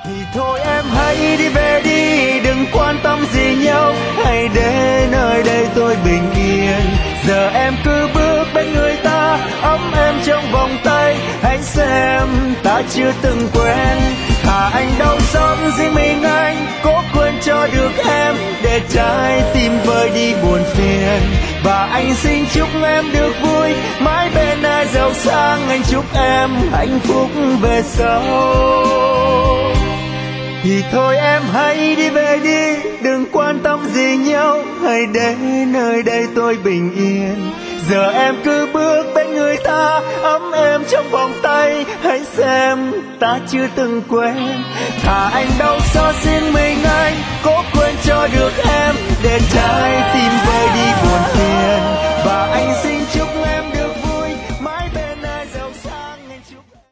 Thì thôi em hãy đi về đi, đừng quan tâm gì nhau, hãy để nơi đây tôi bình yên. Giờ em cứ bước bên người ta, ấm em trong vòng tay, hãy xem ta chưa từng quen. Thà anh đau xót riêng mình anh, cố quên cho được em, để trái tim vơi đi buồn phiền. Và anh xin chúc em được vui, mãi bên ai giàu sang, anh chúc em hạnh phúc về sau. Thì thôi em hãy đi về đi, đừng quan tâm gì nhau, hãy để nơi đây tôi bình yên. Giờ em cứ bước bên người ta, ấm em trong vòng tay, hãy xem ta chưa từng quen. Thà anh đau xót riêng mình anh, cố quên cho được em, để trái tim vơi đi buồn phiền. Và anh xin chúc